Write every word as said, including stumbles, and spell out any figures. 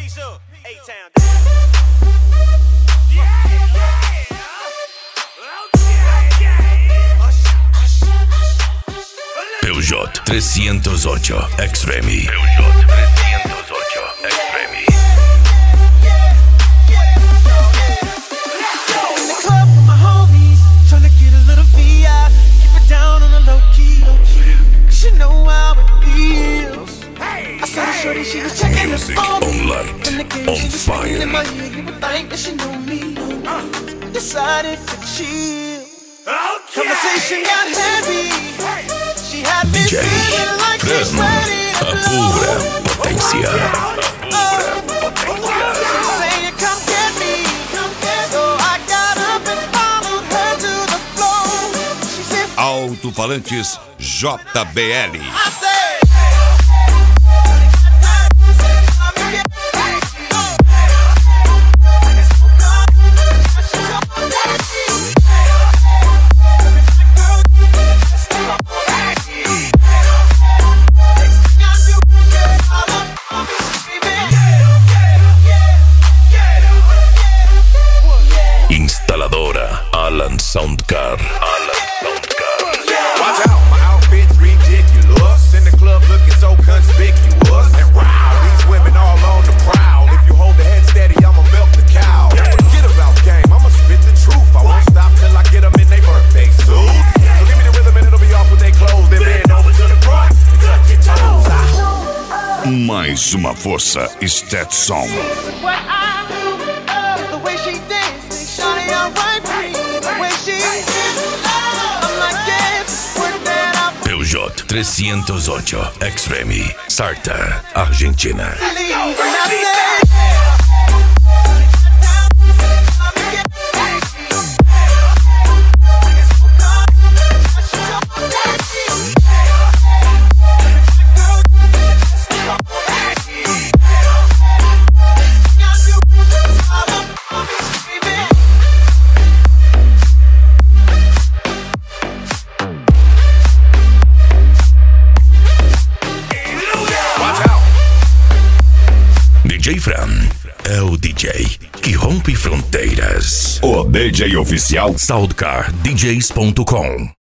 Peugeot trezentos ocho Extreme. Peugeot trezentos ocho Extreme. In the club with my homies, trying to get a little V I. Keep it down on the low key, cause you know how it feels. I saw the shorty, she was checking Music the phone. on light, And the game on she was fire. singing in my ear, you would think that she knew me. I decided to chill. Conversation got heavy. She had me D J feeling like she's Fran, ready to a blow. pura potencia. Saying come get me, come get me. So I got up and followed her to the floor. She said, Alto-falantes J B L. I said, Instaladora Alan Soundcar. Alan Soundcar. Watch out, my outfit's ridiculous. In the club looking so conspicuous. And wow, these women all on the prowl. If you hold the head steady, I'ma milk the cow. Forget about game, I'ma spit the truth. I won't stop till I get them in their birthday suits. So give me the rhythm and it'll be off with their clothes. Then bend over to the front and touch your toes. Mais uma força Stetson. what I do, the way she dances, shawty alright for me. The way she I'm like, yes, put that out. Peugeot trezentos ocho Extreme. Sarta, Argentina. Leave and I said, D J Fran é o D J que rompe fronteiras. O D J oficial Soundcar D Js ponto com